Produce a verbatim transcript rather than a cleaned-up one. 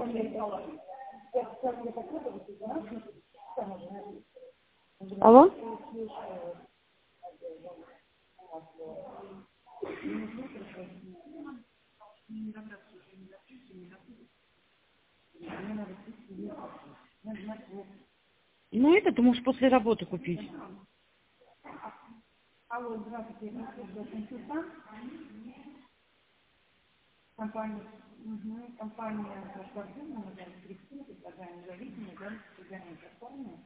Алло? Ну это ты можешь после работы купить. Алло, здравствуйте, я слушаю консультант. Компания, угу, компания спортивная, мы там Кристина, предлагаем зависимые, да, предлагаем платформу.